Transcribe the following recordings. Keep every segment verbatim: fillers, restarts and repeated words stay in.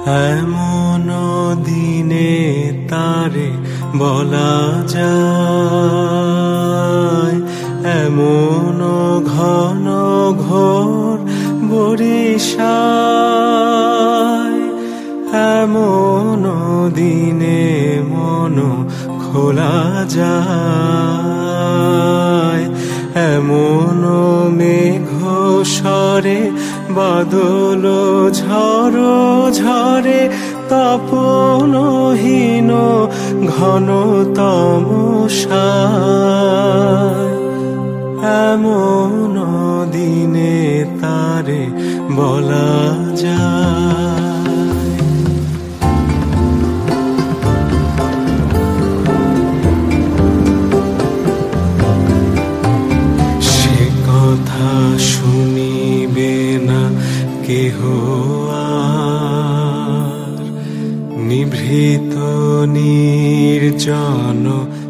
এমন দিনে তারে বলা যায়, এমন ঘন ঘোর বরিশায়, এমন দিনে মন খোলা যায়, এমন মেঘ স্বরে বাদল ঝড় ঝরে, তপনহীন ঘন তমসায়, এমন দিনে তারে বলা যায়। সে কথা শুনিবে না কেহ আর, নিভৃত নির্জন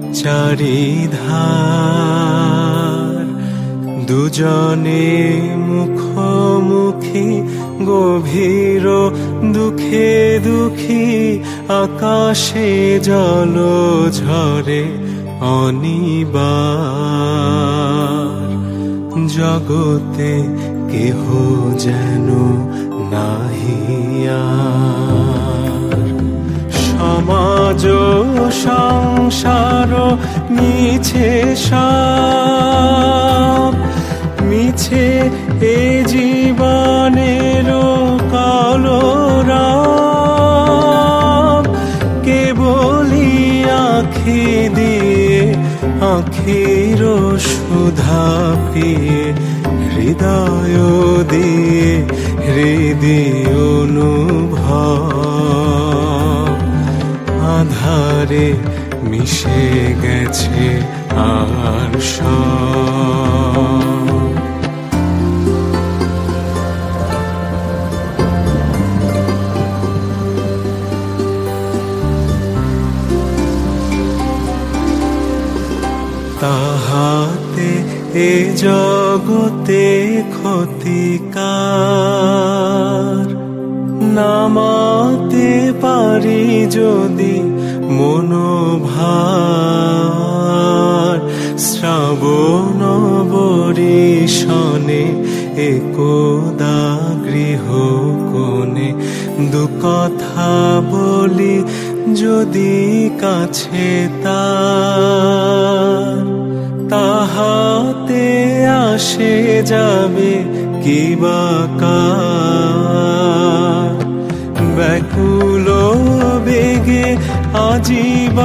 চারিধার, দুজনে মুখোমুখি গভীর দুঃখে দুঃখী, আকাশে জল ঝরে অনিবার, জগতে কেহ যেন নাহিয়া। সমাজ সংসার মিছে সব, মিছে এ জীবনের কলরব, কেবলি আখি দিয়ে আখির সুধা পিয়ে, হৃদয় দিয়ে হৃদয় অনুভব, আধারে মিশে গেছে আর সব। তাহাতে এ জগতে ক্ষতিকার, নামাতে পারি যদি মনোভার, শ্রাবণ বরিশনে একদা গৃহ কোণে, দু কথা বলি যদি কাছে তার, তাহাতে আসে যাবে কি বা কার, ব্যাকুল বেগে আজি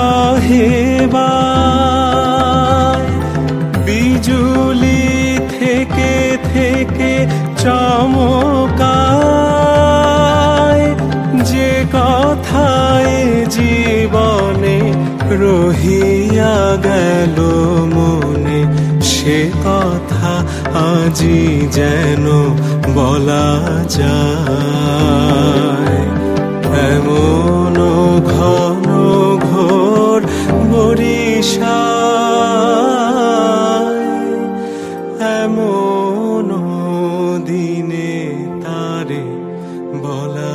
বাহেবায়, বিজুলি থেকে থেকে চমকায়, যে কথায় জীবনে রহিয়া গেল মনে, সে কথা আজি যেন বলা যায়। এমন ঘন ঘোর বরিশায়, এমন দিনে তারে বলা